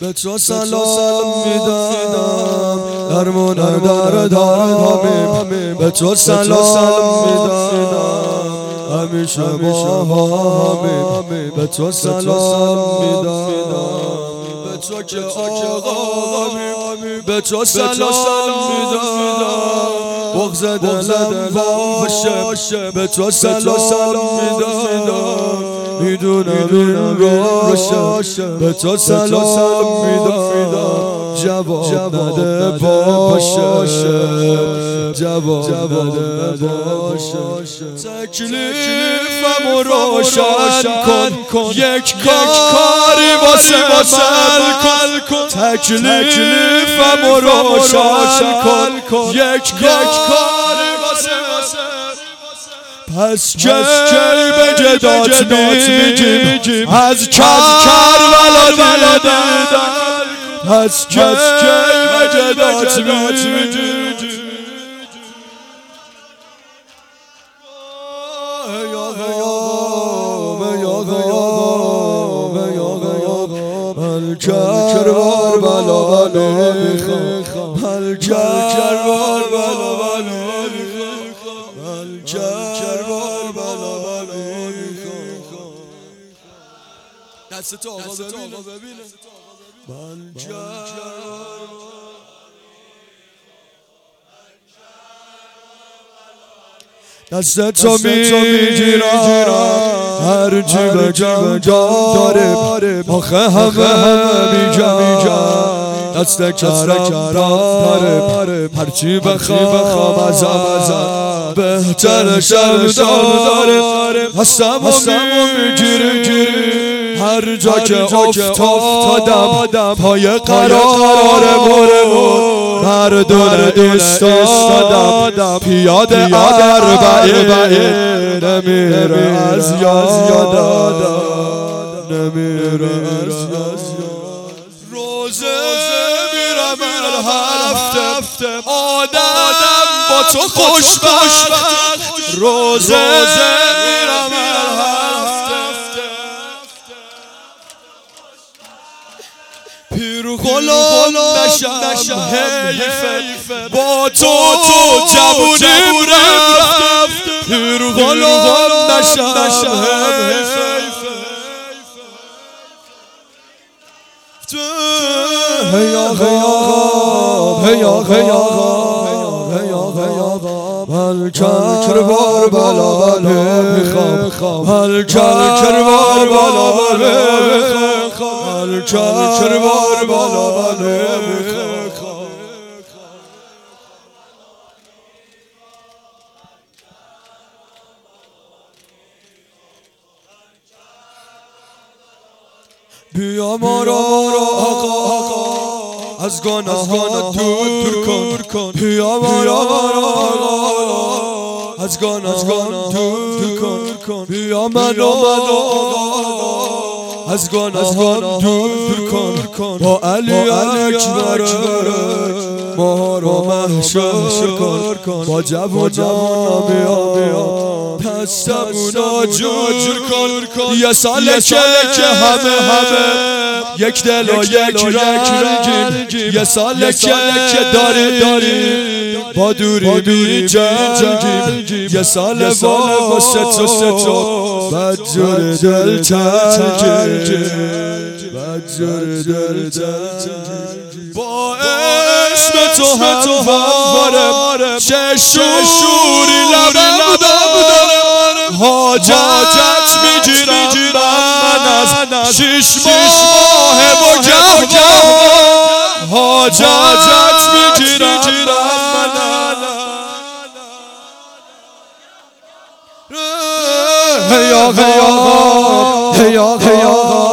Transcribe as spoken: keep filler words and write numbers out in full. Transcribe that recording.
به تو سلام میدم درمون در دامیم به تو سلام میدم همیشه با همیم به تو سلام میدم به تو که آقامیم به تو سلام میدم بغض دلم باشه به تو سلام میدم میدونم این راشه به تو سلام میدم جواب نده باشه جواب نده باشه تکلیفم روشن کن یک کاری واسه من کن تکلیفم روشن کن یک کاری واسه پس کی به جدات میگیم از کربلا دیدن پس کی به جدات میگیم من کربلا میخوام من کربلا میخوام من کربلا میخوام دست تو آقا ببینه من دست تو میگیرم هر چی بگم داره آخه همه میگم دست کرم داره هر چی بخوام ازم بهتر داره هستم و میگیری هر جا که افتادم پای قرارمون مردون ایستادم پیاده اربعین نمیره از یادم نمیره از یادم روزه میرم هفته آدم با تو خوشبخت روزه میرم پیر غلام نشم حیفه با تو تو جوونیم رفت پیر غلام نشم حیفه هی آقا هی آقا من کربلا میخوام من کربلا میخوام من کربلا میخوام بیا ما را آقا از گناه دور کن بیا ما را از گناه دور کن بیا منو از گناه دور کن با علی اکبر ما رو محشر کن با جوونا بیا دستمونا جور کن یه ساله که همه همه یک دل و یک رنگیم یه ساله که داری با دوری دوری جنگیم یه ساله واسه تو بدجور دل تنگیم بدجور دل تنگیم با اسم تو همواره چه شوری لبم دارم حاجت میگیرم من از شش ماه و گهگاه حاجت میگیرم من هی آقا هی آقا